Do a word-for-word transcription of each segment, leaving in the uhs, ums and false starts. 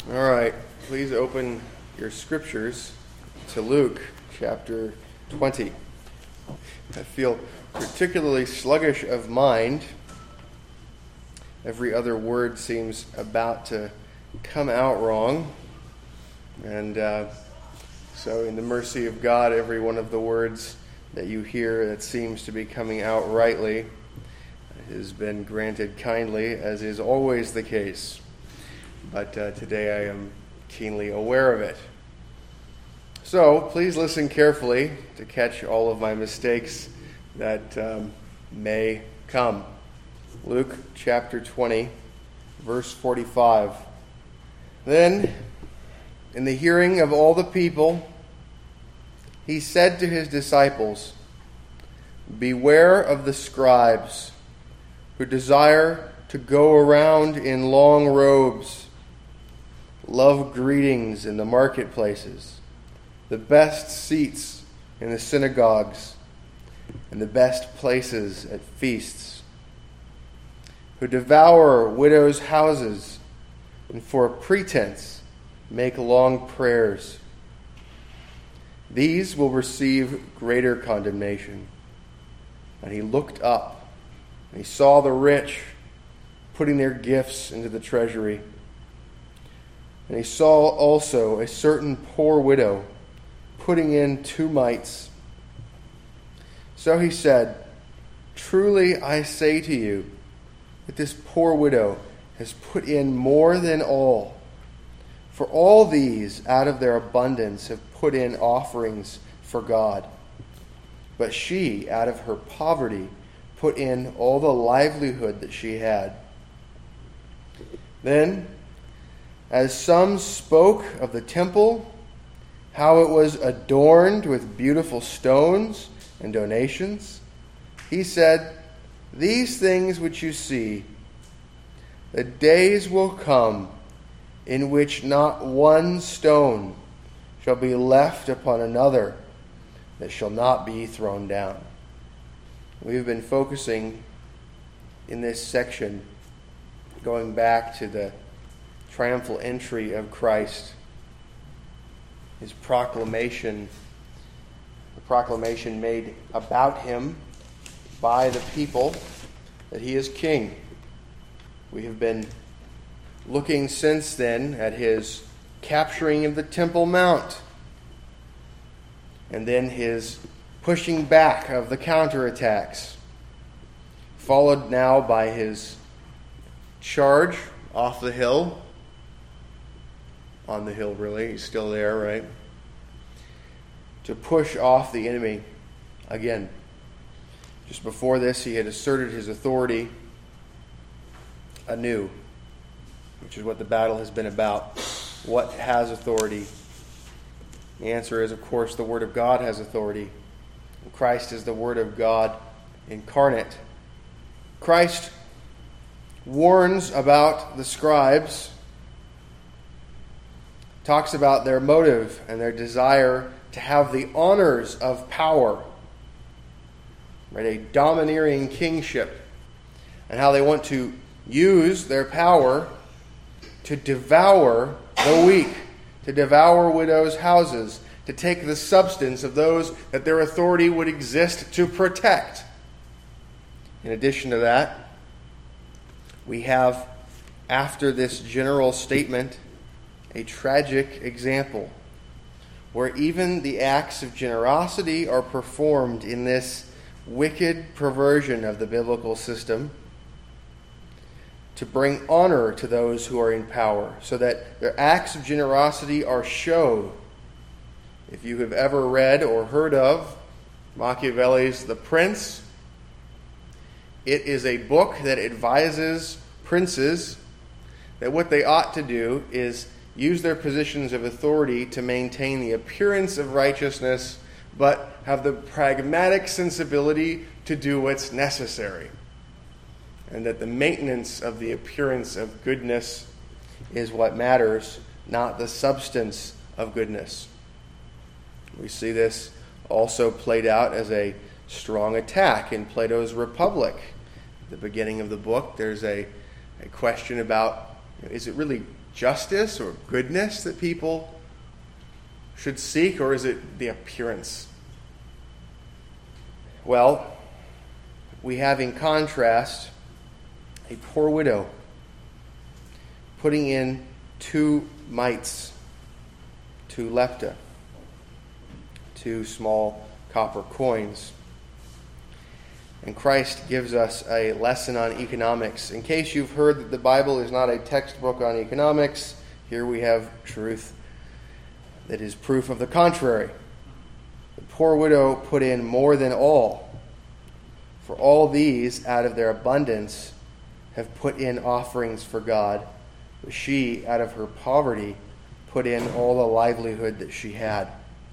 All right, please open your scriptures to Luke chapter twenty. I feel particularly sluggish of mind. Every other word seems about to come out wrong. And uh, so in the mercy of God, every one of the words that you hear that seems to be coming out rightly has been granted kindly, as is always the case. But uh, today I am keenly aware of it. So please listen carefully to catch all of my mistakes that um, may come. Luke chapter twenty, verse forty-five. Then, in the hearing of all the people, he said to his disciples, "Beware of the scribes who desire to go around in long robes, love greetings in the marketplaces, the best seats in the synagogues, and the best places at feasts, who devour widows' houses, and for a pretense make long prayers. These will receive greater condemnation." And he looked up, and he saw the rich putting their gifts into the treasury. And he saw also a certain poor widow putting in two mites. So he said, "Truly I say to you, that this poor widow has put in more than all. For all these out of their abundance have put in offerings for God. But she, out of her poverty, put in all the livelihood that she had." Then, as some spoke of the temple, how it was adorned with beautiful stones and donations, he said, "These things which you see, the days will come in which not one stone shall be left upon another that shall not be thrown down." We've been focusing in this section, going back to the triumphal entry of Christ, his proclamation, the proclamation made about him by the people that he is king. We have been looking since then at his capturing of the Temple Mount, and then his pushing back of the counterattacks, followed now by his charge off the hill, on the hill really, he's still there, right? To push off the enemy again. Just before this, he had asserted his authority anew, which is what the battle has been about. What has authority? The answer is, of course, the Word of God has authority. Christ is the Word of God incarnate. Christ warns about the scribes, talks about their motive and their desire to have the honors of power, right? A domineering kingship, and how they want to use their power to devour the weak, to devour widows' houses, to take the substance of those that their authority would exist to protect. In addition to that, we have, after this general statement, a tragic example where even the acts of generosity are performed in this wicked perversion of the biblical system to bring honor to those who are in power, so that their acts of generosity are show. If you have ever read or heard of Machiavelli's The Prince, it is a book that advises princes that what they ought to do is use their positions of authority to maintain the appearance of righteousness, but have the pragmatic sensibility to do what's necessary. And that the maintenance of the appearance of goodness is what matters, not the substance of goodness. We see this also played out as a strong attack in Plato's Republic. At the beginning of the book, there's a, a question about, you know, is it really justice or goodness that people should seek, or is it the appearance? Well, we have in contrast a poor widow putting in two mites, two lepta, two small copper coins. And Christ gives us a lesson on economics. In case you've heard that the Bible is not a textbook on economics, here we have truth that is proof of the contrary. The poor widow put in more than all, for all these, out of their abundance, have put in offerings for God, but she, out of her poverty, put in all the livelihood that she had.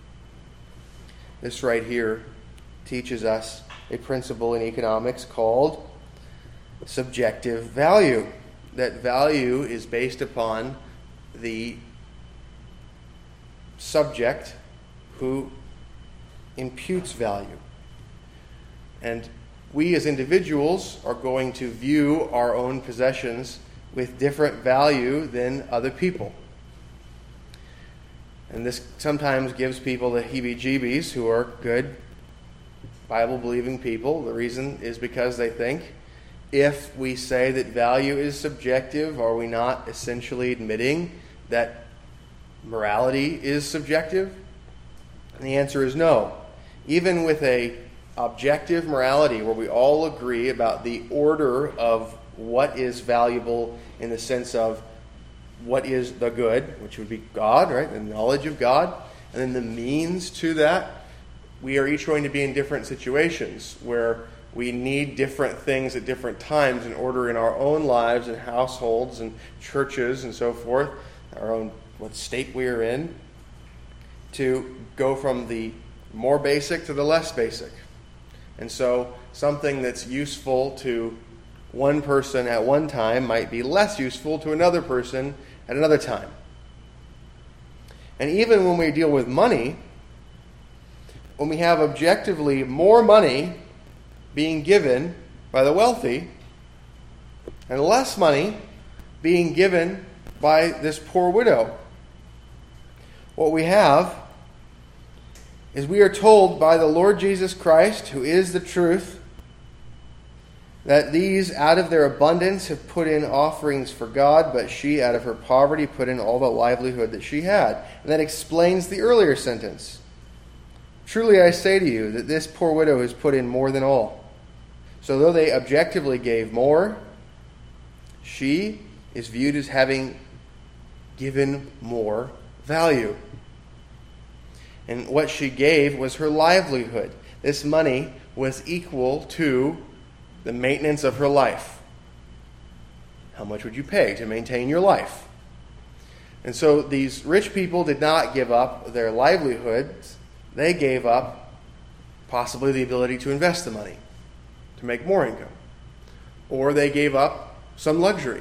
This right here teaches us a principle in economics called subjective value. That value is based upon the subject who imputes value. And we as individuals are going to view our own possessions with different value than other people. And this sometimes gives people the heebie-jeebies who are good Bible-believing people. The reason is because they think, if we say that value is subjective, are we not essentially admitting that morality is subjective? And the answer is no. Even with a objective morality where we all agree about the order of what is valuable in the sense of what is the good, which would be God, right? The knowledge of God, and then the means to that, we are each going to be in different situations where we need different things at different times in order in our own lives and households and churches and so forth, our own what state we are in, to go from the more basic to the less basic. And so something that's useful to one person at one time might be less useful to another person at another time. And even when we deal with money, when we have objectively more money being given by the wealthy and less money being given by this poor widow, what we have is we are told by the Lord Jesus Christ, who is the truth, that these out of their abundance have put in offerings for God, but she out of her poverty put in all the livelihood that she had. And that explains the earlier sentence. Truly I say to you that this poor widow has put in more than all. So though they objectively gave more, she is viewed as having given more value. And what she gave was her livelihood. This money was equal to the maintenance of her life. How much would you pay to maintain your life? And so these rich people did not give up their livelihoods. They gave up possibly the ability to invest the money, to make more income. Or they gave up some luxury.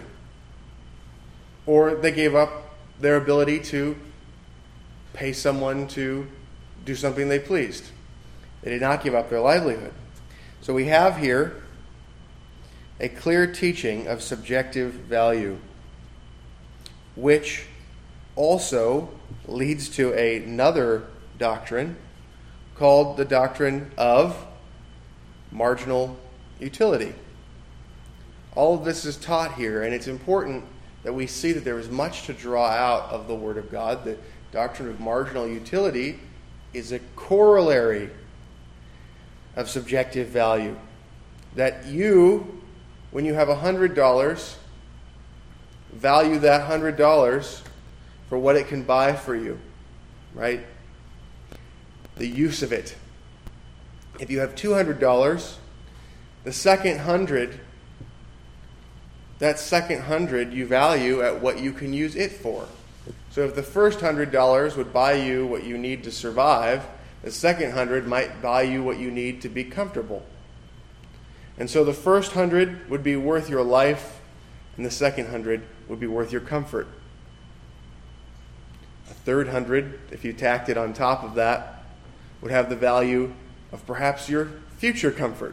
Or they gave up their ability to pay someone to do something they pleased. They did not give up their livelihood. So we have here a clear teaching of subjective value, which also leads to another doctrine called the doctrine of marginal utility. All of this is taught here, and it's important that we see that there is much to draw out of the Word of God. The doctrine of marginal utility is a corollary of subjective value. That you, when you have one hundred dollars, value that one hundred dollars for what it can buy for you, right? The use of it. If you have two hundred dollars, the second hundred, that second hundred you value at what you can use it for. So if the first one hundred dollars would buy you what you need to survive, the second one hundred might buy you what you need to be comfortable. And so the first one hundred would be worth your life, and the second one hundred would be worth your comfort. A third one hundred, if you tacked it on top of that, would have the value of perhaps your future comfort.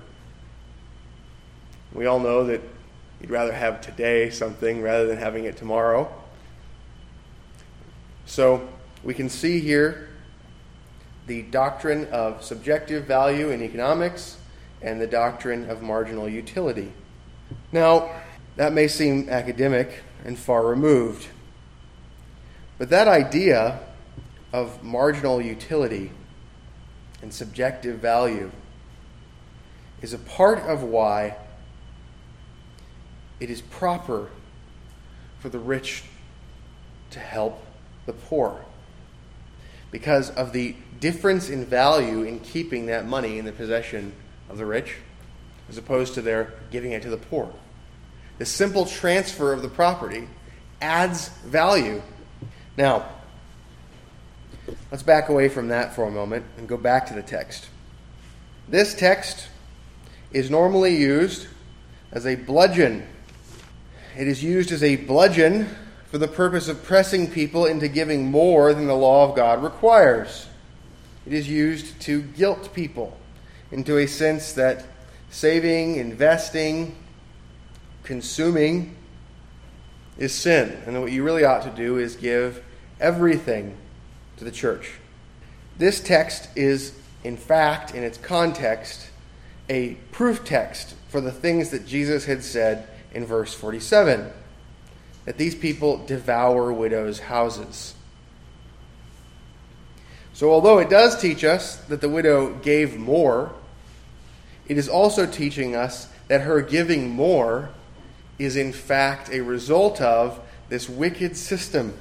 We all know that you'd rather have today something rather than having it tomorrow. So we can see here the doctrine of subjective value in economics and the doctrine of marginal utility. Now, that may seem academic and far removed, but that idea of marginal utility and subjective value is a part of why it is proper for the rich to help the poor, because of the difference in value in keeping that money in the possession of the rich as opposed to their giving it to the poor. The simple transfer of the property adds value. Now, let's back away from that for a moment and go back to the text. This text is normally used as a bludgeon. It is used as a bludgeon for the purpose of pressing people into giving more than the law of God requires. It is used to guilt people into a sense that saving, investing, consuming is sin, and that what you really ought to do is give everything to the church. This text is, in fact, in its context, a proof text for the things that Jesus had said in verse forty-seven, that these people devour widows' houses. So although it does teach us that the widow gave more, it is also teaching us that her giving more is in fact a result of this wicked system.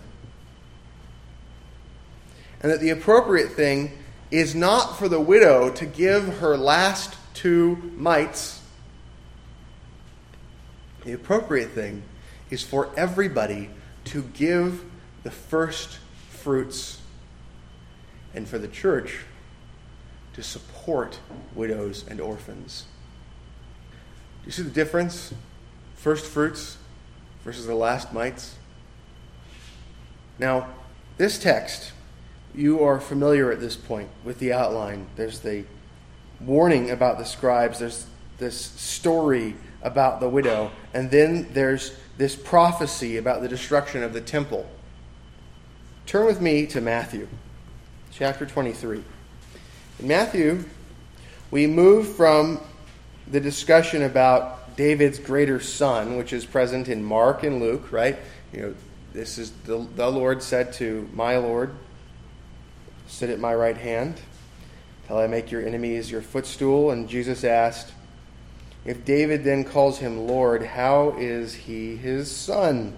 And that the appropriate thing is not for the widow to give her last two mites. The appropriate thing is for everybody to give the first fruits, and for the church to support widows and orphans. Do you see the difference? First fruits versus the last mites. Now, this text, you are familiar at this point with the outline. There's the warning about the scribes. There's this story about the widow. And then there's this prophecy about the destruction of the temple. Turn with me to Matthew, chapter twenty-three. In Matthew, we move from the discussion about David's greater son, which is present in Mark and Luke, right? You know, this is the, the Lord said to my Lord, sit at my right hand till I make your enemies your footstool. And Jesus asked, if David then calls him Lord, how is he his son?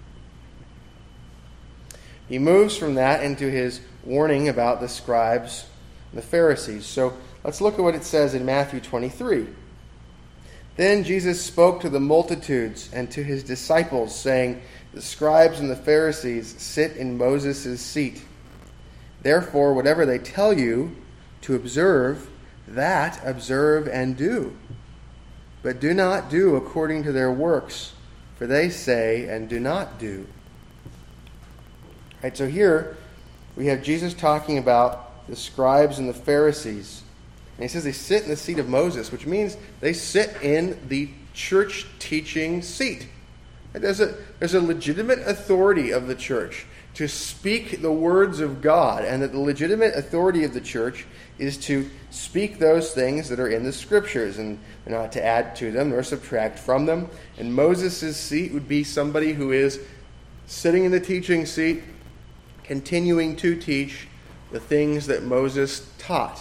He moves from that into his warning about the scribes and the Pharisees. So let's look at what it says in Matthew twenty-three. Then Jesus spoke to the multitudes and to his disciples, saying, the scribes and the Pharisees sit in Moses' seat. Therefore, whatever they tell you to observe, that observe and do. But do not do according to their works, for they say and do not do. Right, so here we have Jesus talking about the scribes and the Pharisees. And he says they sit in the seat of Moses, which means they sit in the church teaching seat. There's a, there's a legitimate authority of the church to speak the words of God, and that the legitimate authority of the church is to speak those things that are in the Scriptures, and not to add to them nor subtract from them. And Moses' seat would be somebody who is sitting in the teaching seat, continuing to teach the things that Moses taught.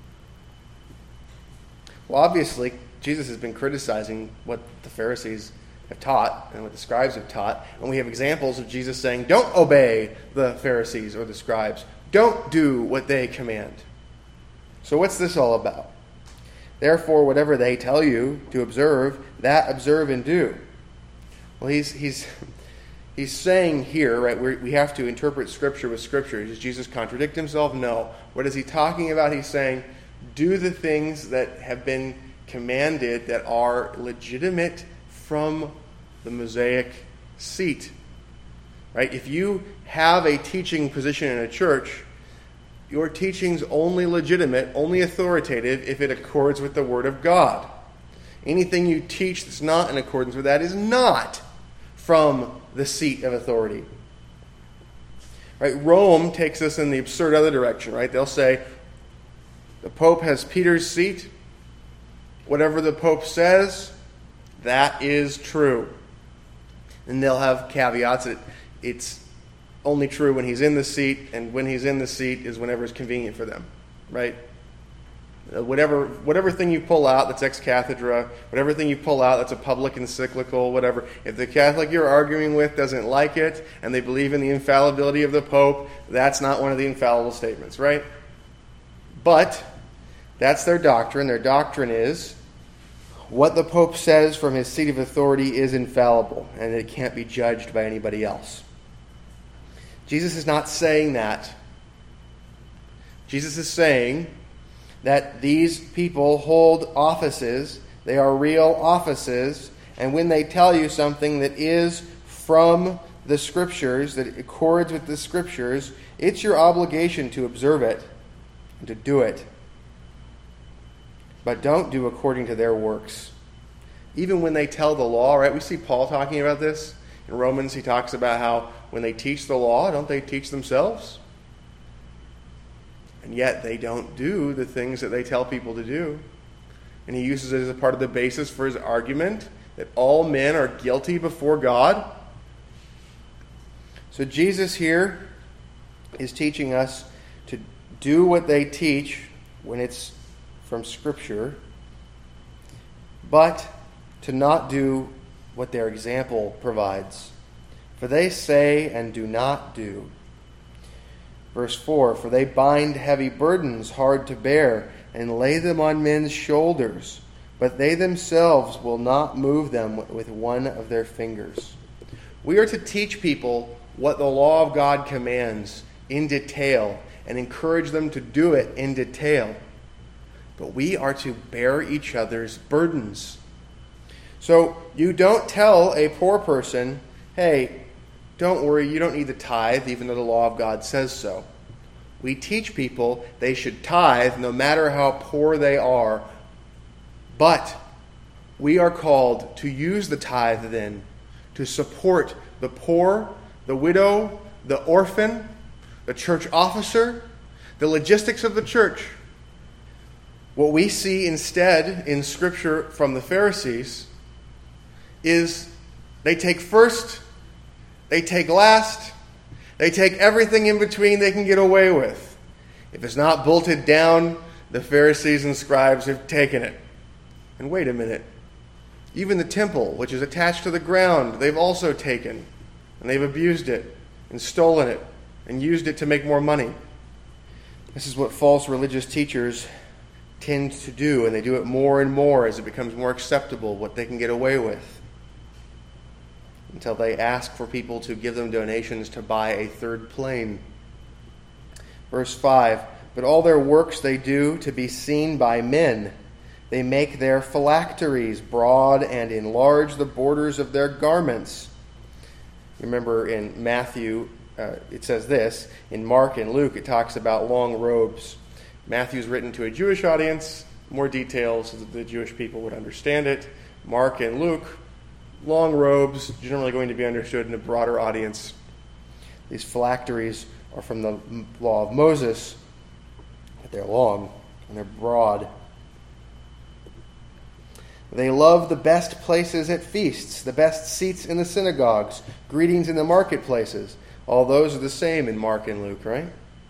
Well, obviously, Jesus has been criticizing what the Pharisees have taught and what the scribes have taught. And we have examples of Jesus saying, don't obey the Pharisees or the scribes. Don't do what they command. So what's this all about? Therefore, whatever they tell you to observe, that observe and do. Well, he's he's he's saying here, right, we we have to interpret Scripture with Scripture. Does Jesus contradict himself? No. What is he talking about? He's saying, do the things that have been commanded that are legitimate from the Mosaic seat. Right? If you have a teaching position in a church, your teaching's only legitimate, only authoritative if it accords with the Word of God. Anything you teach that's not in accordance with that is not from the seat of authority. Right? Rome takes us in the absurd other direction, right? They'll say, the Pope has Peter's seat. Whatever the Pope says, that is true. And they'll have caveats that it's only true when he's in the seat, and when he's in the seat is whenever it's convenient for them, right? Uh, whatever whatever thing you pull out that's ex cathedra, whatever thing you pull out that's a public encyclical, whatever, if the Catholic you're arguing with doesn't like it and they believe in the infallibility of the Pope, that's not one of the infallible statements, right? But that's their doctrine. Their doctrine is what the Pope says from his seat of authority is infallible, and it can't be judged by anybody else. Jesus is not saying that. Jesus is saying that these people hold offices, they are real offices, and when they tell you something that is from the Scriptures, that accords with the Scriptures, it's your obligation to observe it and to do it. But don't do according to their works. Even when they tell the law, right? We see Paul talking about this. In Romans, he talks about how when they teach the law, don't they teach themselves? And yet they don't do the things that they tell people to do. And he uses it as a part of the basis for his argument that all men are guilty before God. So Jesus here is teaching us to do what they teach when it's from Scripture, but to not do what their example provides. For they say and do not do. Verse four, for they bind heavy burdens hard to bear and lay them on men's shoulders, but they themselves will not move them with one of their fingers. We are to teach people what the law of God commands in detail and encourage them to do it in detail. But we are to bear each other's burdens. So you don't tell a poor person, hey, don't worry, you don't need the tithe, even though the law of God says so. We teach people they should tithe no matter how poor they are. But we are called to use the tithe then to support the poor, the widow, the orphan, the church officer, the logistics of the church. What we see instead in Scripture from the Pharisees is they take first, they take last, they take everything in between they can get away with. If it's not bolted down, the Pharisees and scribes have taken it. And wait a minute. Even the temple, which is attached to the ground, they've also taken. And they've abused it and stolen it and used it to make more money. This is what false religious teachers tend to do, and they do it more and more as it becomes more acceptable what they can get away with, until they ask for people to give them donations to buy a third plane. Verse five, but all their works they do to be seen by men. They make their phylacteries broad and enlarge the borders of their garments. Remember in Matthew, uh, it says this. In Mark and Luke, it talks about long robes. Matthew's written to a Jewish audience, more details so that the Jewish people would understand it. Mark and Luke, long robes, generally going to be understood in a broader audience. These phylacteries are from the law of Moses, but they're long and they're broad. They love the best places at feasts, the best seats in the synagogues, greetings in the marketplaces. All those are the same in Mark and Luke, right?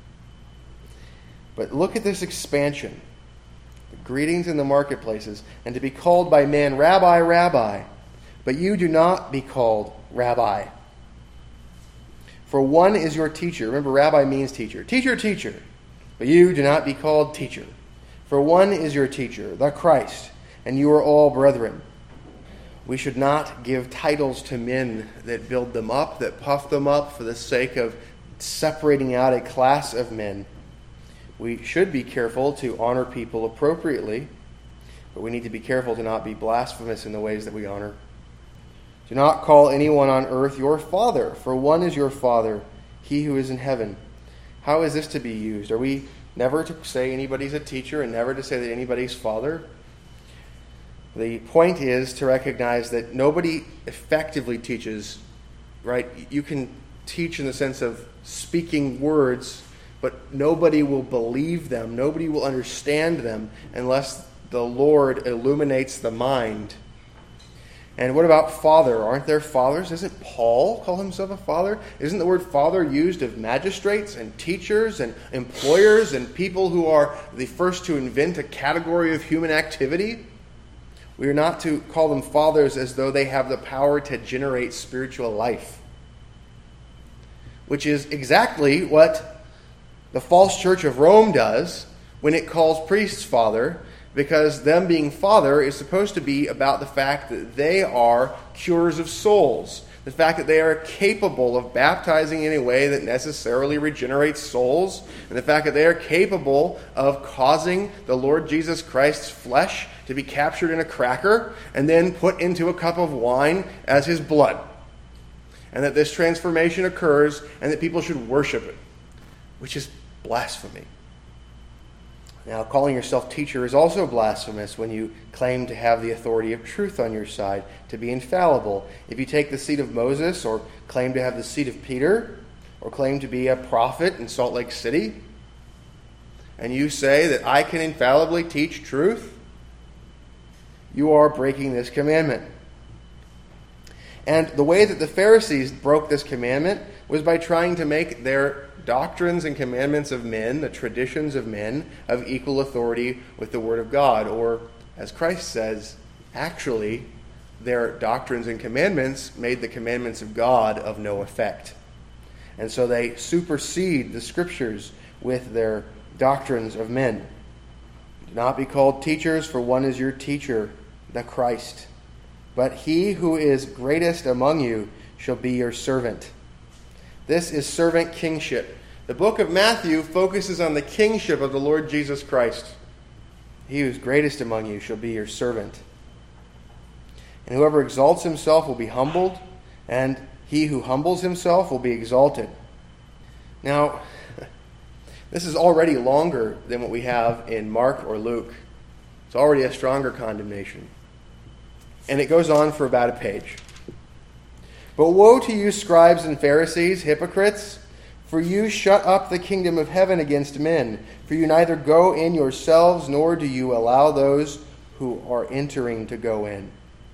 But look at this expansion. The greetings in the marketplaces, and to be called by man, Rabbi, Rabbi. But you do not be called Rabbi. For one is your teacher. Remember, Rabbi means teacher. Teacher, teacher. But you do not be called teacher. For one is your teacher, the Christ, and you are all brethren. We should not give titles to men that build them up, that puff them up for the sake of separating out a class of men. We should be careful to honor people appropriately, but we need to be careful to not be blasphemous in the ways that we honor. Do not call anyone on earth your father, for one is your Father, he who is in heaven. How is this to be used? Are we never to say anybody's a teacher and never to say that anybody's father? The point is to recognize that nobody effectively teaches, right? You can teach in the sense of speaking words, but nobody will believe them. Nobody will understand them unless the Lord illuminates the mind. And what about father? Aren't there fathers? Doesn't Paul call himself a father? Isn't the word father used of magistrates and teachers and employers and people who are the first to invent a category of human activity? We are not to call them fathers as though they have the power to generate spiritual life, which is exactly what the false church of Rome does when it calls priests father, because them being father is supposed to be about the fact that they are curers of souls, the fact that they are capable of baptizing in a way that necessarily regenerates souls, and the fact that they are capable of causing the Lord Jesus Christ's flesh to be captured in a cracker and then put into a cup of wine as his blood, and that this transformation occurs and that people should worship it, which is blasphemy. Now, calling yourself teacher is also blasphemous when you claim to have the authority of truth on your side, to be infallible. If you take the seat of Moses, or claim to have the seat of Peter, or claim to be a prophet in Salt Lake City, and you say that I can infallibly teach truth, you are breaking this commandment. And the way that the Pharisees broke this commandment was by trying to make their doctrines and commandments of men, the traditions of men, of equal authority with the Word of God. Or, as Christ says, actually, their doctrines and commandments made the commandments of God of no effect. And so they supersede the Scriptures with their doctrines of men. Do not be called teachers, for one is your teacher, the Christ. But he who is greatest among you shall be your servant. This is servant kingship. The book of Matthew focuses on the kingship of the Lord Jesus Christ. He who is greatest among you shall be your servant. And whoever exalts himself will be humbled, and he who humbles himself will be exalted. Now, this is already longer than what we have in Mark or Luke. It's already a stronger condemnation. And it goes on for about a page. But woe to you, scribes and Pharisees, hypocrites, for you shut up the kingdom of heaven against men. For you neither go in yourselves, nor do you allow those who are entering to go in.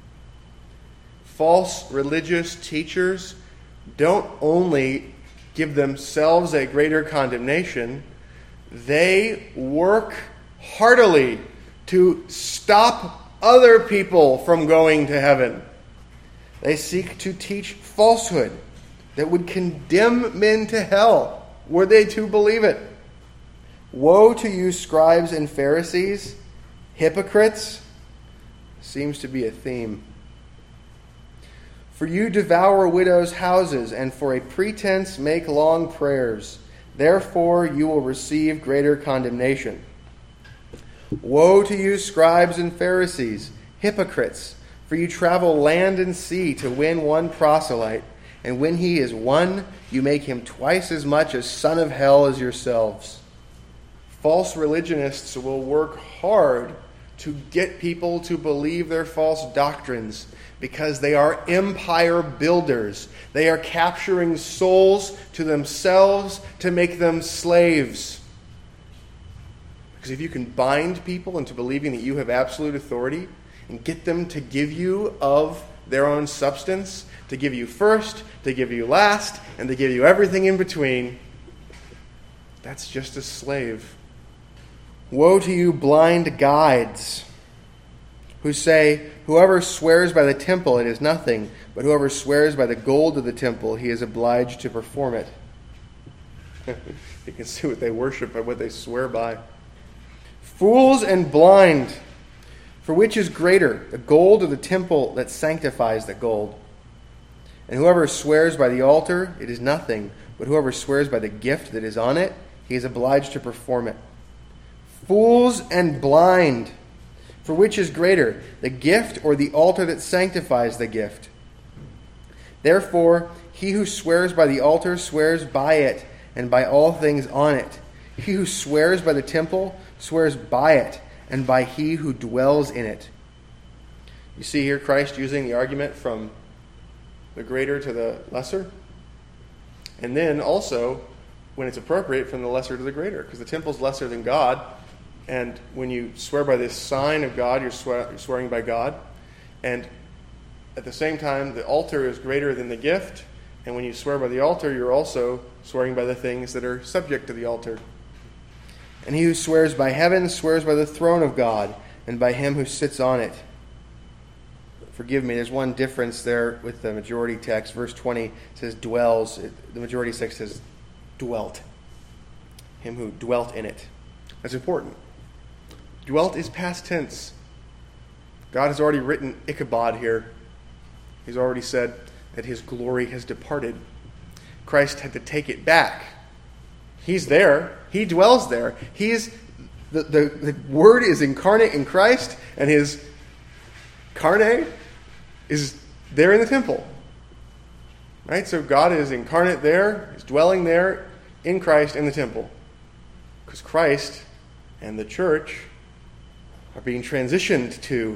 False religious teachers don't only give themselves a greater condemnation, they work heartily to stop other people from going to heaven. They seek to teach falsehood that would condemn men to hell were they to believe it. Woe to you, scribes and Pharisees, hypocrites! Seems to be a theme. For you devour widows' houses, and for a pretense make long prayers. Therefore you will receive greater condemnation. Woe to you, scribes and Pharisees, hypocrites! For you travel land and sea to win one proselyte, and when he is won, you make him twice as much a son of hell as yourselves. False religionists will work hard to get people to believe their false doctrines because they are empire builders. They are capturing souls to themselves to make them slaves. Because if you can bind people into believing that you have absolute authority and get them to give you of their own substance, to give you first, to give you last, and to give you everything in between, that's just a slave. Woe to you, blind guides, who say, whoever swears by the temple, it is nothing, but whoever swears by the gold of the temple, he is obliged to perform it. You can see what they worship by what they swear by. Fools and blind! For which is greater, the gold or the temple that sanctifies the gold? And whoever swears by the altar, it is nothing, but whoever swears by the gift that is on it, he is obliged to perform it. Fools and blind! For which is greater, the gift or the altar that sanctifies the gift? Therefore, he who swears by the altar swears by it, and by all things on it. He who swears by the temple swears by it, and by he who dwells in it. You see here Christ using the argument from the greater to the lesser. And then also, when it's appropriate, from the lesser to the greater, because the temple's lesser than God. And when you swear by this sign of God, you're, swear, you're swearing by God. And at the same time, the altar is greater than the gift. And when you swear by the altar, you're also swearing by the things that are subject to the altar. And he who swears by heaven swears by the throne of God and by him who sits on it. Forgive me, there's one difference there with the majority text. Verse twenty says dwells. The majority text says dwelt. Him who dwelt in it. That's important. Dwelt is past tense. God has already written Ichabod here. He's already said that his glory has departed. Christ had to take it back. He's there. He dwells there. He is the, the, the Word is incarnate in Christ, and his carne is there in the temple. Right? So God is incarnate there. He's dwelling there in Christ in the temple. Because Christ and the church are being transitioned to.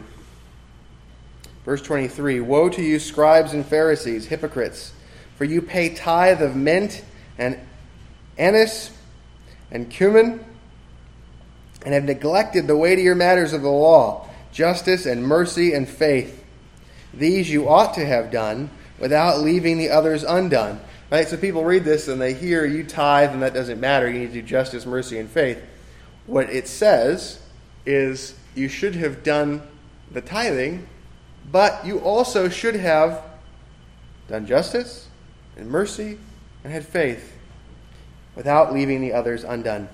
Verse twenty-three, woe to you, scribes and Pharisees, hypocrites, for you pay tithe of mint and anise and cumin, and have neglected the weightier matters of the law, justice and mercy and faith. These you ought to have done without leaving the others undone. Right? So people read this and they hear you tithe and that doesn't matter. You need to do justice, mercy, and faith. What it says is you should have done the tithing, but you also should have done justice and mercy and had faith without leaving the others undone.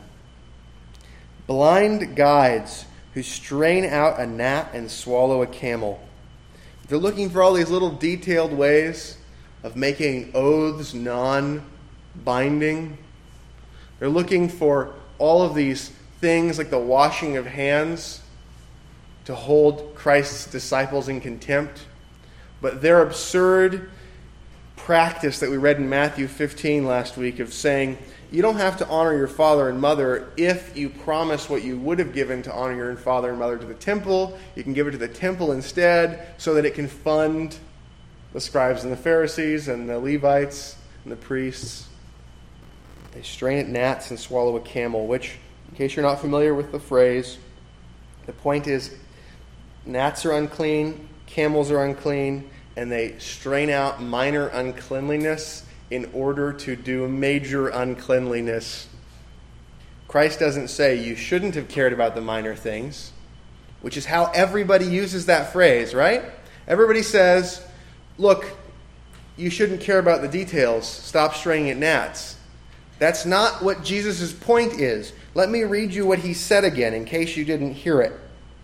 Blind guides who strain out a gnat and swallow a camel. They're looking for all these little detailed ways of making oaths non-binding. They're looking for all of these things like the washing of hands to hold Christ's disciples in contempt. But their absurd practice that we read in Matthew fifteen last week of saying, you don't have to honor your father and mother if you promise what you would have given to honor your father and mother to the temple. You can give it to the temple instead so that it can fund the scribes and the Pharisees and the Levites and the priests. They strain at gnats and swallow a camel, which, in case you're not familiar with the phrase, the point is gnats are unclean, camels are unclean, and they strain out minor uncleanliness in order to do major uncleanliness. Christ doesn't say you shouldn't have cared about the minor things, which is how everybody uses that phrase, right? Everybody says, look, you shouldn't care about the details. Stop straining at gnats. That's not what Jesus' point is. Let me read you what he said again in case you didn't hear it.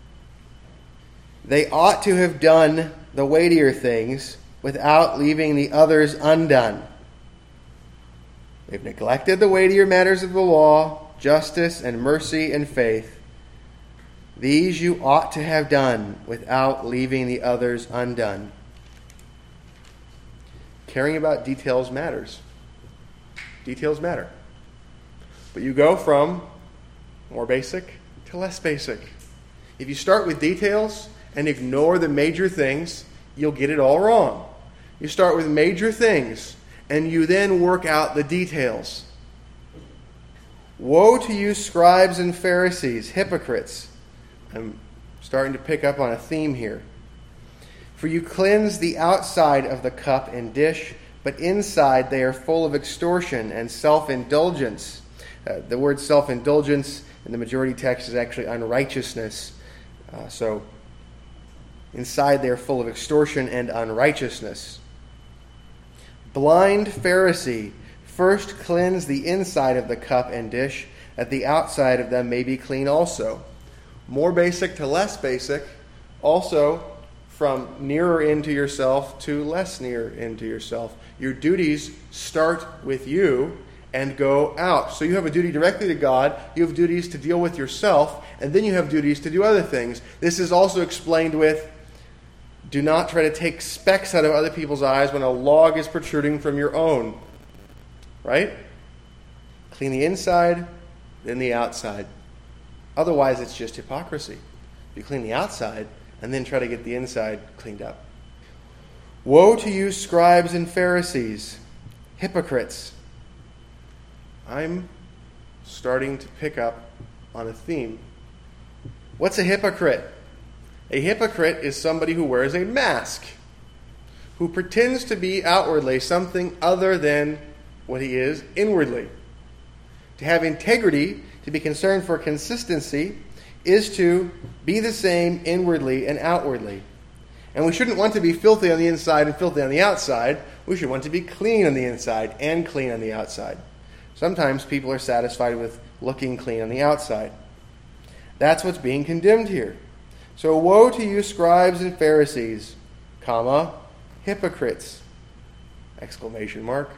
They ought to have done the weightier things without leaving the others undone. They've neglected the weightier matters of the law, justice and mercy and faith. These you ought to have done without leaving the others undone. Caring about details matters. Details matter. But you go from more basic to less basic. If you start with details and ignore the major things, you'll get it all wrong. You start with major things and you then work out the details. Woe to you, scribes and Pharisees, hypocrites. I'm starting to pick up on a theme here. For you cleanse the outside of the cup and dish, but inside they are full of extortion and self-indulgence. Uh, the word self-indulgence in the majority text is actually unrighteousness. Uh, so inside they are full of extortion and unrighteousness. Blind Pharisee, first cleanse the inside of the cup and dish, that the outside of them may be clean also. More basic to less basic, also from nearer into yourself to less near into yourself. Your duties start with you and go out. So you have a duty directly to God, you have duties to deal with yourself, and then you have duties to do other things. This is also explained with, do not try to take specks out of other people's eyes when a log is protruding from your own. Right? Clean the inside, then the outside. Otherwise, it's just hypocrisy. You clean the outside, and then try to get the inside cleaned up. Woe to you, scribes and Pharisees, hypocrites, I'm starting to pick up on a theme. What's a hypocrite? A hypocrite is somebody who wears a mask, who pretends to be outwardly something other than what he is inwardly. To have integrity, to be concerned for consistency, is to be the same inwardly and outwardly. And we shouldn't want to be filthy on the inside and filthy on the outside. We should want to be clean on the inside and clean on the outside. Sometimes people are satisfied with looking clean on the outside. That's what's being condemned here. So woe to you, scribes and Pharisees, comma, hypocrites, exclamation mark.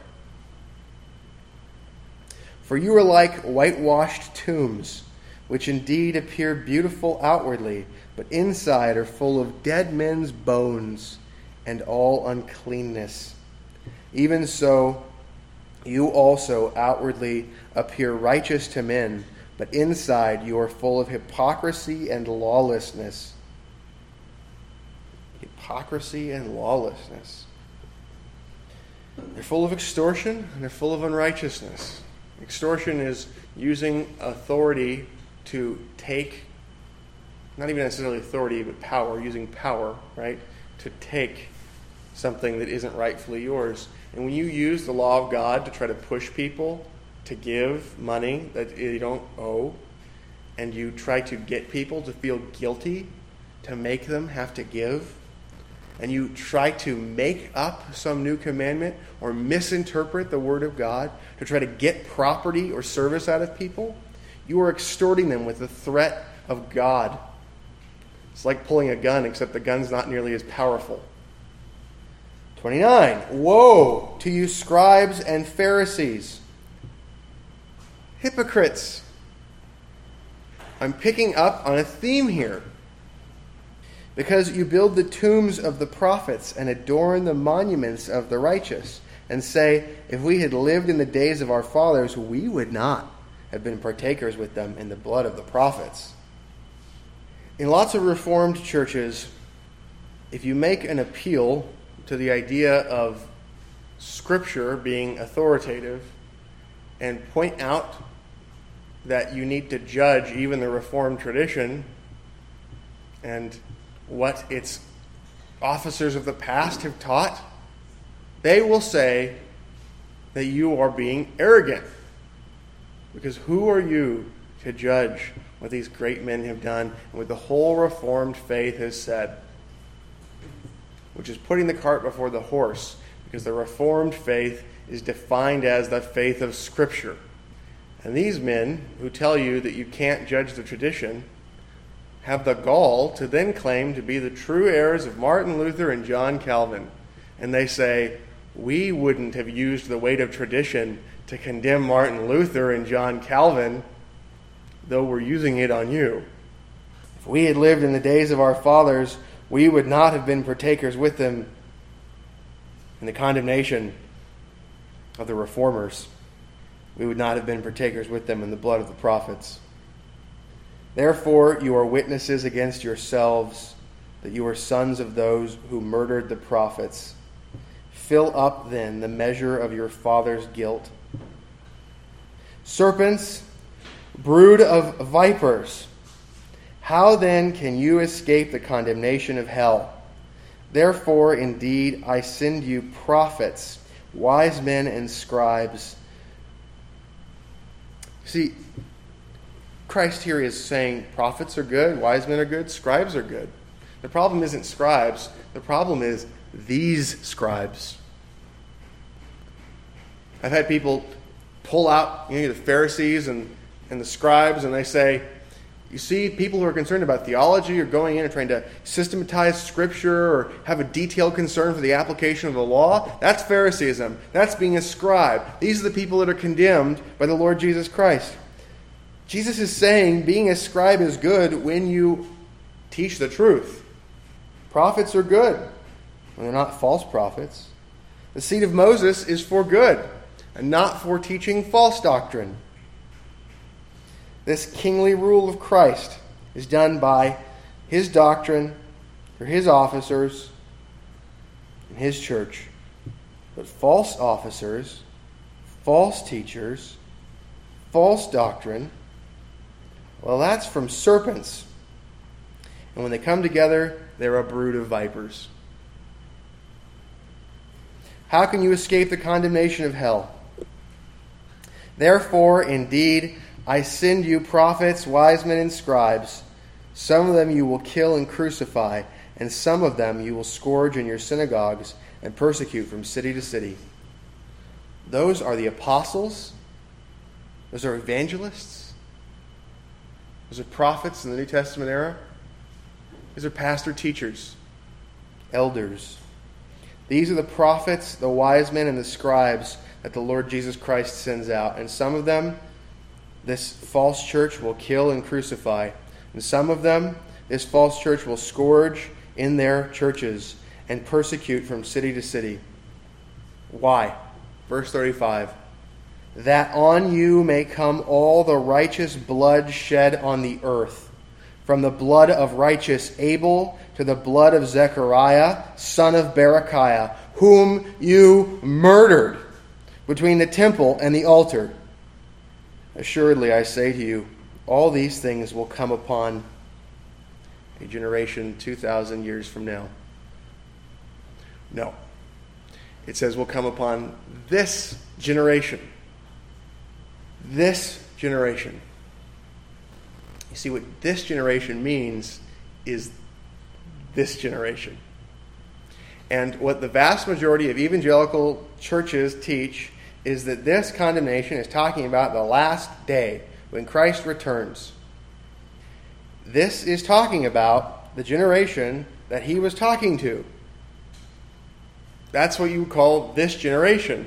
For you are like whitewashed tombs, which indeed appear beautiful outwardly, but inside are full of dead men's bones and all uncleanness. Even so, you also outwardly appear righteous to men, but inside you are full of hypocrisy and lawlessness. Hypocrisy and lawlessness. They're full of extortion and they're full of unrighteousness. Extortion is using authority to take, not even necessarily authority, but power, using power, right, to take something that isn't rightfully yours. And when you use the law of God to try to push people to give money that you don't owe, and you try to get people to feel guilty, to make them have to give, and you try to make up some new commandment or misinterpret the Word of God to try to get property or service out of people, you are extorting them with the threat of God. It's like pulling a gun, except the gun's not nearly as powerful. twenty-nine. Woe to you, scribes and Pharisees, hypocrites. I'm picking up on a theme here. Because you build the tombs of the prophets and adorn the monuments of the righteous, and say, if we had lived in the days of our fathers, we would not have been partakers with them in the blood of the prophets. In lots of Reformed churches, if you make an appeal to the idea of Scripture being authoritative and point out that you need to judge even the Reformed tradition and what its officers of the past have taught, they will say that you are being arrogant. Because who are you to judge what these great men have done and what the whole Reformed faith has said? Which is putting the cart before the horse, because the Reformed faith is defined as the faith of Scripture. And these men who tell you that you can't judge the tradition have the gall to then claim to be the true heirs of Martin Luther and John Calvin. And they say, we wouldn't have used the weight of tradition to condemn Martin Luther and John Calvin, though we're using it on you. If we had lived in the days of our fathers, we would not have been partakers with them in the condemnation of the reformers. We would not have been partakers with them in the blood of the prophets. Therefore, you are witnesses against yourselves that you are sons of those who murdered the prophets. Fill up, then, the measure of your father's guilt. Serpents, brood of vipers, how then can you escape the condemnation of hell? Therefore, indeed, I send you prophets, wise men and scribes. See, Christ here is saying prophets are good, wise men are good, scribes are good. The problem isn't scribes. The problem is these scribes. I've had people pull out, you know, the Pharisees and, and the scribes, and they say, you see, people who are concerned about theology or going in and trying to systematize Scripture or have a detailed concern for the application of the law, that's Phariseeism. That's being a scribe. These are the people that are condemned by the Lord Jesus Christ. Jesus is saying being a scribe is good when you teach the truth. Prophets are good when they're not false prophets. The seed of Moses is for good and not for teaching false doctrine. This kingly rule of Christ is done by his doctrine, through his officers, in his church. But false officers, false teachers, false doctrine, well, that's from serpents. And when they come together, they're a brood of vipers. How can you escape the condemnation of hell? Therefore, indeed, I send you prophets, wise men, and scribes. Some of them you will kill and crucify, and some of them you will scourge in your synagogues and persecute from city to city. Those are the apostles. Those are evangelists. Those are prophets in the New Testament era. These are pastor teachers, elders. These are the prophets, the wise men, and the scribes that the Lord Jesus Christ sends out. And some of them, this false church will kill and crucify. And some of them, this false church will scourge in their churches and persecute from city to city. Why? Verse thirty-five. That on you may come all the righteous blood shed on the earth, from the blood of righteous Abel to the blood of Zechariah, son of Berechiah, whom you murdered between the temple and the altar. Assuredly, I say to you, all these things will come upon a generation two thousand years from now. No. It says will come upon this generation. This generation. You see, what this generation means is this generation. And what the vast majority of evangelical churches teach is that this condemnation is talking about the last day, when Christ returns. This is talking about the generation that he was talking to. That's what you would call this generation.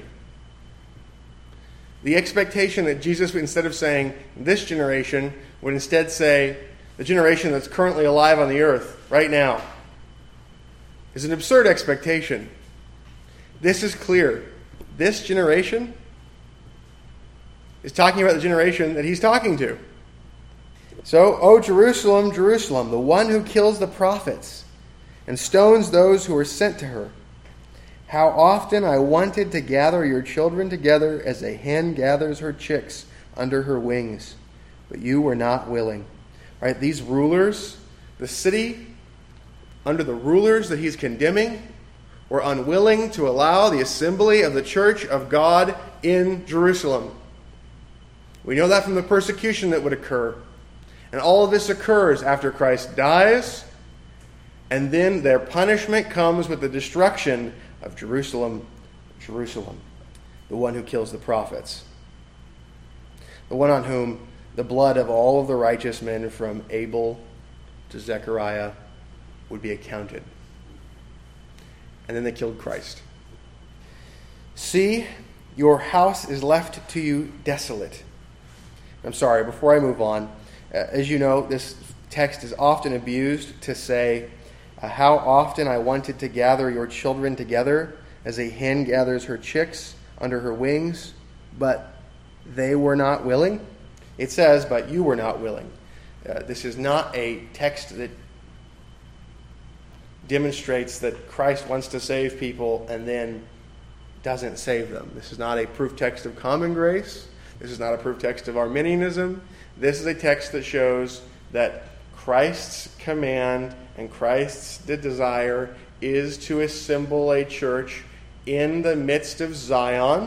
The expectation that Jesus, instead of saying this generation, would instead say the generation that's currently alive on the earth right now is an absurd expectation. This is clear. This generation is talking about the generation that he's talking to. So, O Jerusalem, Jerusalem, the one who kills the prophets and stones those who are sent to her. How often I wanted to gather your children together as a hen gathers her chicks under her wings, but you were not willing. All right, these rulers, the city, under the rulers that he's condemning, were unwilling to allow the assembly of the church of God in Jerusalem. We know that from the persecution that would occur. And all of this occurs after Christ dies, and then their punishment comes with the destruction of Jerusalem, Jerusalem, the one who kills the prophets, the one on whom the blood of all of the righteous men from Abel to Zechariah would be accounted. And then they killed Christ. See, your house is left to you desolate. I'm sorry, before I move on, uh, as you know, this text is often abused to say, uh, how often I wanted to gather your children together as a hen gathers her chicks under her wings, but they were not willing. It says, but you were not willing. Uh, this is not a text that demonstrates that Christ wants to save people and then doesn't save them. This is not a proof text of common grace. This is not a proof text of Arminianism. This is a text that shows that Christ's command and Christ's desire is to assemble a church in the midst of Zion,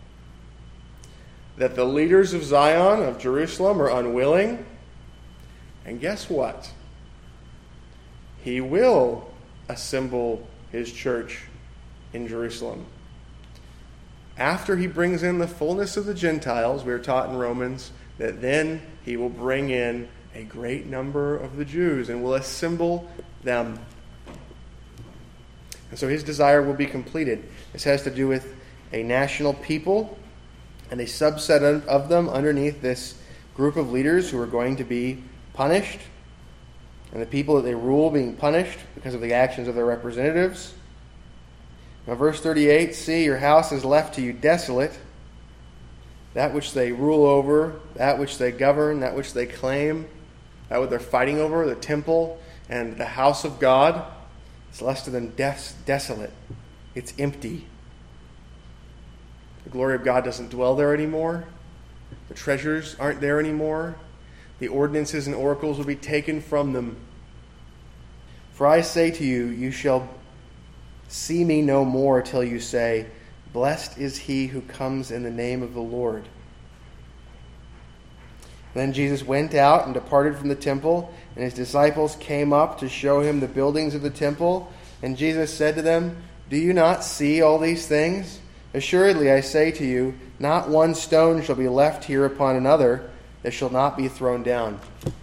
that the leaders of Zion, of Jerusalem, are unwilling. And guess what? He will assemble his church in Jerusalem. After he brings in the fullness of the Gentiles, we are taught in Romans that then he will bring in a great number of the Jews and will assemble them. And so his desire will be completed. This has to do with a national people and a subset of them underneath this group of leaders who are going to be punished, and the people that they rule being punished because of the actions of their representatives. Now, verse thirty-eight, see, your house is left to you desolate. That which they rule over, that which they govern, that which they claim, that what they're fighting over, the temple and the house of God, it's left to them des- desolate. It's empty. The glory of God doesn't dwell there anymore. The treasures aren't there anymore. The ordinances and oracles will be taken from them. For I say to you, you shall see me no more till you say, blessed is he who comes in the name of the Lord. Then Jesus went out and departed from the temple, and his disciples came up to show him the buildings of the temple. And Jesus said to them, do you not see all these things? Assuredly, I say to you, not one stone shall be left here upon another that shall not be thrown down.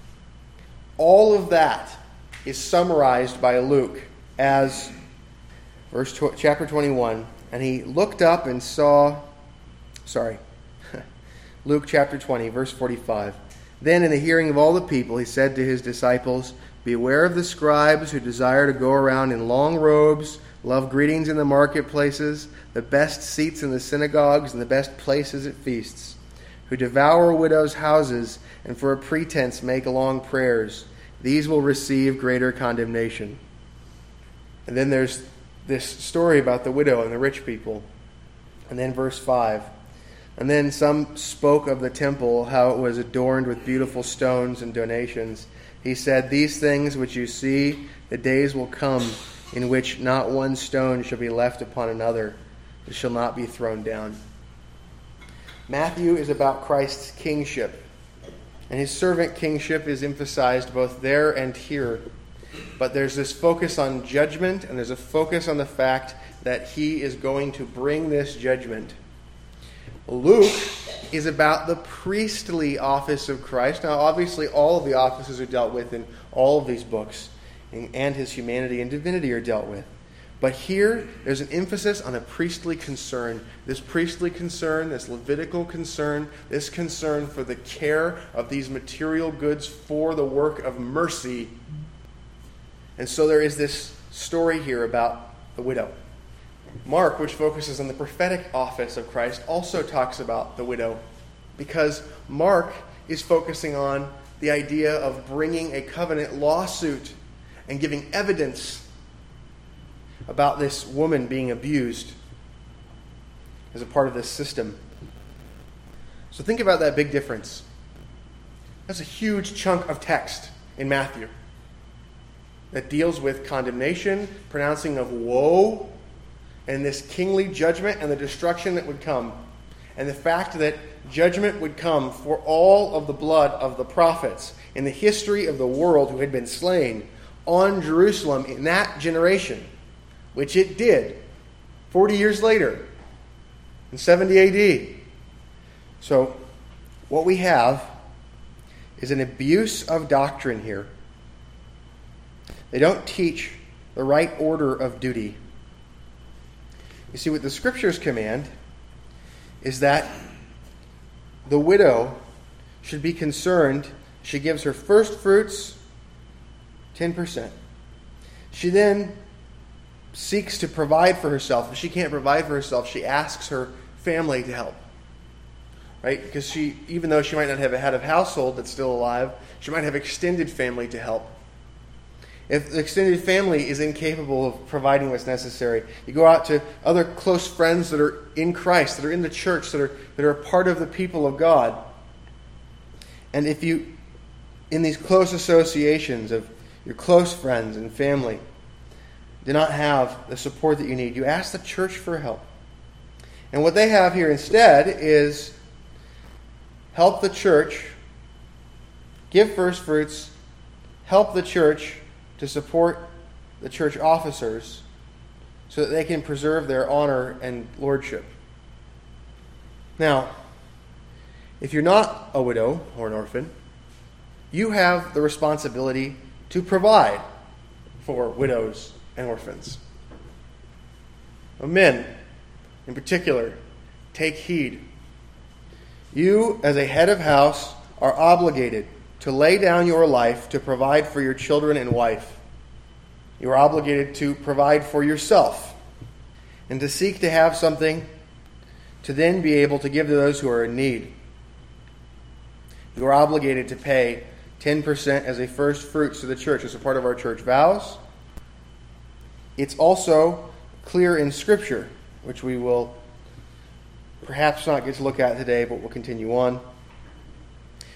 All of that is summarized by Luke as verse tw- chapter twenty-one. And he looked up and saw, sorry, Luke chapter twenty, verse forty-five. Then in the hearing of all the people, he said to his disciples, beware of the scribes who desire to go around in long robes, love greetings in the marketplaces, the best seats in the synagogues, and the best places at feasts, who devour widows' houses, and for a pretense make long prayers. These will receive greater condemnation. And then there's this story about the widow and the rich people. And then verse five. And then some spoke of the temple, how it was adorned with beautiful stones and donations. He said, these things which you see, the days will come in which not one stone shall be left upon another, that shall not be thrown down. Matthew is about Christ's kingship, and his servant kingship is emphasized both there and here. But there's this focus on judgment, and there's a focus on the fact that he is going to bring this judgment. Luke is about the priestly office of Christ. Now, obviously, all of the offices are dealt with in all of these books, and his humanity and divinity are dealt with. But here, there's an emphasis on a priestly concern. This priestly concern, this Levitical concern, this concern for the care of these material goods for the work of mercy. And so there is this story here about the widow. Mark, which focuses on the prophetic office of Christ, also talks about the widow, because Mark is focusing on the idea of bringing a covenant lawsuit and giving evidence about this woman being abused as a part of this system. So think about that big difference. That's a huge chunk of text in Matthew that deals with condemnation, pronouncing of woe, and this kingly judgment and the destruction that would come. And the fact that judgment would come for all of the blood of the prophets in the history of the world who had been slain on Jerusalem in that generation, which it did forty years later in seventy A D. So what we have is an abuse of doctrine here. They don't teach the right order of duty. You see, what the Scriptures command is that the widow should be concerned. She gives her first fruits, ten percent. She then seeks to provide for herself. If she can't provide for herself, she asks her family to help. Right? Because she, even though she might not have a head of household that's still alive, she might have extended family to help. If the extended family is incapable of providing what's necessary, you go out to other close friends that are in Christ, that are in the church, that are that are part of the people of God. And if you, in these close associations of your close friends and family, do not have the support that you need, you ask the church for help. And what they have here instead is help the church, give first fruits, help the church to support the church officers so that they can preserve their honor and lordship. Now, if you're not a widow or an orphan, you have the responsibility to provide for widows and orphans. Men, in particular, take heed. You, as a head of house, are obligated to lay down your life to provide for your children and wife. You are obligated to provide for yourself and to seek to have something to then be able to give to those who are in need. You are obligated to pay ten percent as a first fruits to the church as a part of our church vows. It's also clear in Scripture, which we will perhaps not get to look at today, but we'll continue on.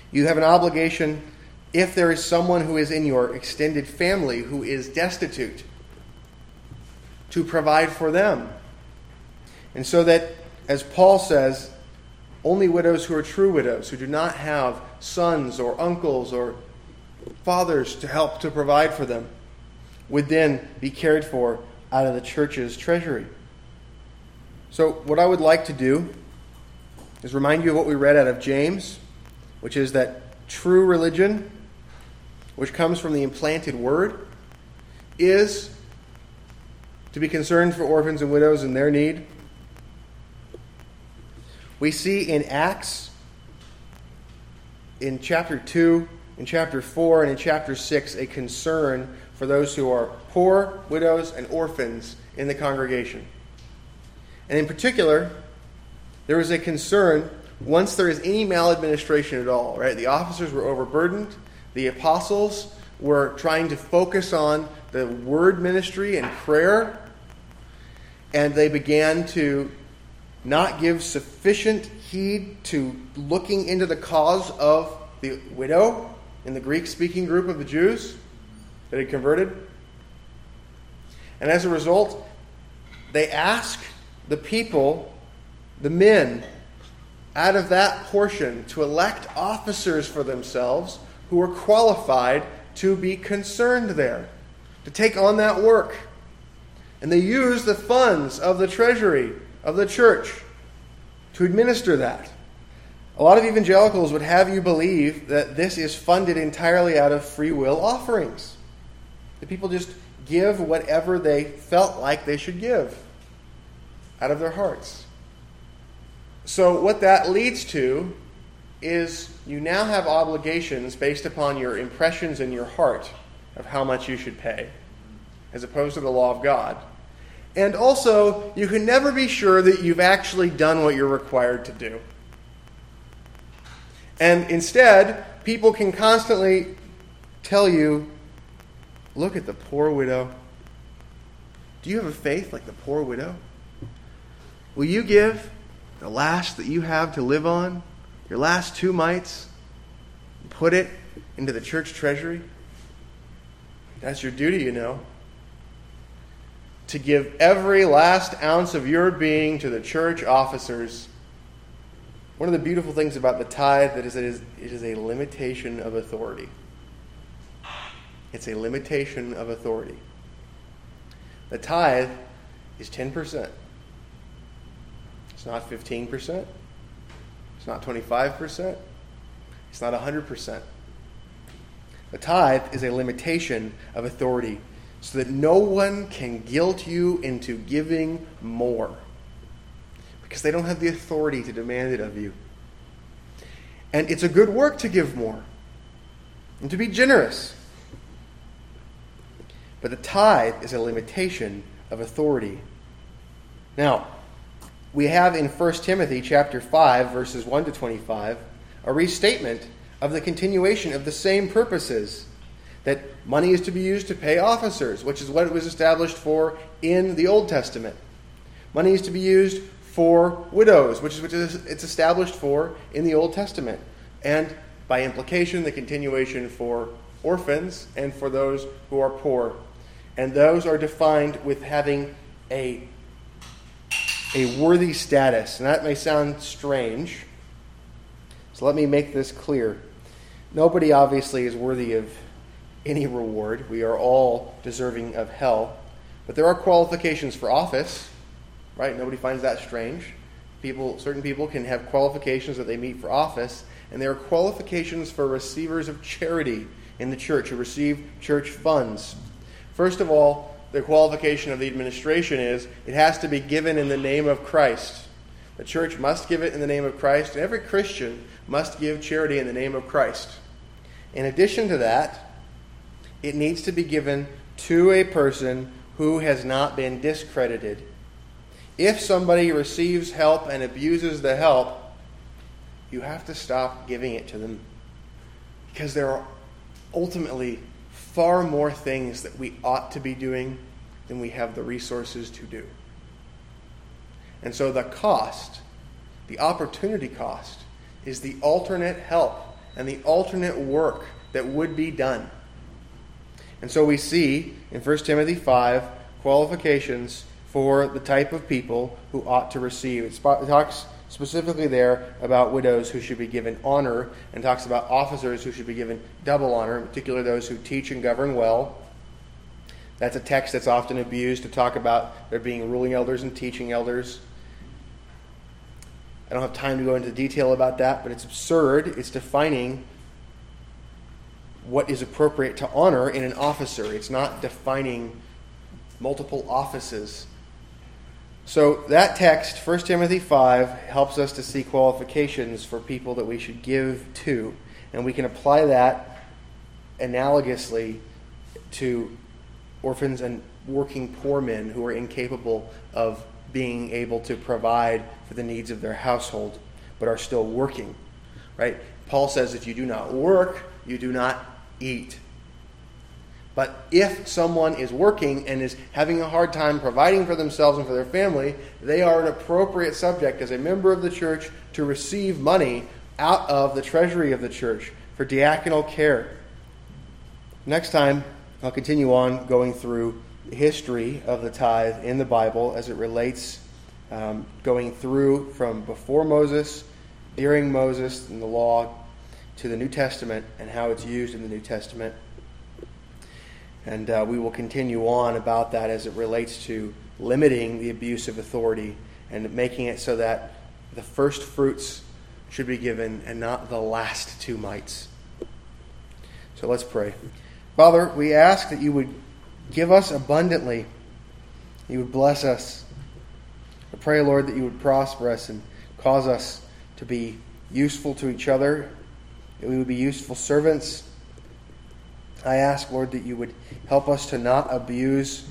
You have an obligation if there is someone who is in your extended family who is destitute, to provide for them. And so that, as Paul says, only widows who are true widows, who do not have sons or uncles or fathers to help to provide for them, would then be cared for out of the church's treasury. So what I would like to do is remind you of what we read out of James, which is that true religion, which comes from the implanted word, is to be concerned for orphans and widows and their need. We see in Acts, in chapter two, in chapter four, and in chapter six, a concern for those who are poor, widows, and orphans in the congregation. And in particular, there was a concern once there is any maladministration at all, right? The officers were overburdened. The apostles were trying to focus on the word ministry and prayer. And they began to not give sufficient heed to looking into the cause of the widow in the Greek-speaking group of the Jews that had converted. And as a result, they ask the people, the men, out of that portion to elect officers for themselves who are qualified to be concerned there, to take on that work. And they use the funds of the treasury of the church to administer that. A lot of evangelicals would have you believe that this is funded entirely out of free will offerings. That people just give whatever they felt like they should give out of their hearts. So what that leads to is you now have obligations based upon your impressions in your heart of how much you should pay, as opposed to the law of God. And also, you can never be sure that you've actually done what you're required to do. And instead, people can constantly tell you, look at the poor widow. Do you have a faith like the poor widow? Will you give the last that you have to live on, your last two mites, and put it into the church treasury? That's your duty, you know. To give every last ounce of your being to the church officers. One of the beautiful things about the tithe that is it is it is a limitation of authority. It's a limitation of authority. The tithe is ten percent. It's not fifteen percent. It's not twenty-five percent. It's not one hundred percent. The tithe is a limitation of authority so that no one can guilt you into giving more because they don't have the authority to demand it of you. And it's a good work to give more and to be generous. But the tithe is a limitation of authority. Now, we have in First Timothy chapter five, verses one to twenty-five, a restatement of the continuation of the same purposes. That money is to be used to pay officers, which is what it was established for in the Old Testament. Money is to be used for widows, which is what it's established for in the Old Testament. And by implication, the continuation for orphans and for those who are poor. And those are defined with having a, a worthy status. And that may sound strange. So let me make this clear. Nobody obviously is worthy of any reward. We are all deserving of hell. But there are qualifications for office, right? Nobody finds that strange. People, certain people can have qualifications that they meet for office, and there are qualifications for receivers of charity in the church who receive church funds. First of all, the qualification of the administration is it has to be given in the name of Christ. The church must give it in the name of Christ, and every Christian must give charity in the name of Christ. In addition to that, it needs to be given to a person who has not been discredited. If somebody receives help and abuses the help, you have to stop giving it to them. Because there are ultimately far more things that we ought to be doing than we have the resources to do. And so the cost, the opportunity cost, is the alternate help and the alternate work that would be done. And so we see in First Timothy five qualifications for the type of people who ought to receive. It talks specifically there about widows who should be given honor, and talks about officers who should be given double honor, in particular those who teach and govern well. That's a text that's often abused to talk about there being ruling elders and teaching elders. I don't have time to go into detail about that, but it's absurd. It's defining what is appropriate to honor in an officer. It's not defining multiple offices. So that text, First Timothy five, helps us to see qualifications for people that we should give to. And we can apply that analogously to orphans and working poor men who are incapable of being able to provide for the needs of their household, but are still working. Right? Paul says if you do not work, you do not eat. But if someone is working and is having a hard time providing for themselves and for their family, they are an appropriate subject as a member of the church to receive money out of the treasury of the church for diaconal care. Next time, I'll continue on going through the history of the tithe in the Bible as it relates, um, going through from before Moses, during Moses and the law, to the New Testament and how it's used in the New Testament. And uh, we will continue on about that as it relates to limiting the abuse of authority and making it so that the first fruits should be given and not the last two mites. So let's pray. Father, we ask that you would give us abundantly. You would bless us. I pray, Lord, that you would prosper us and cause us to be useful to each other, that we would be useful servants. I ask, Lord, that you would help us to not abuse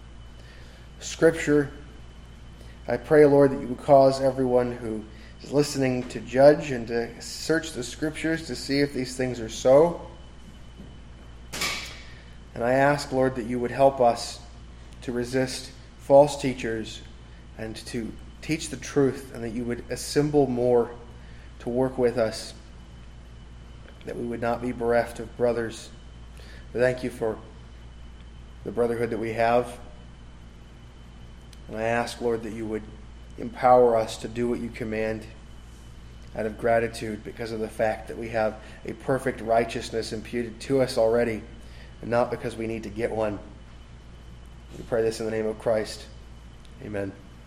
Scripture. I pray, Lord, that you would cause everyone who is listening to judge and to search the Scriptures to see if these things are so. And I ask, Lord, that you would help us to resist false teachers and to teach the truth, and that you would assemble more to work with us, that we would not be bereft of brothers. We thank you for the brotherhood that we have. And I ask, Lord, that you would empower us to do what you command out of gratitude because of the fact that we have a perfect righteousness imputed to us already, and not because we need to get one. We pray this in the name of Christ. Amen.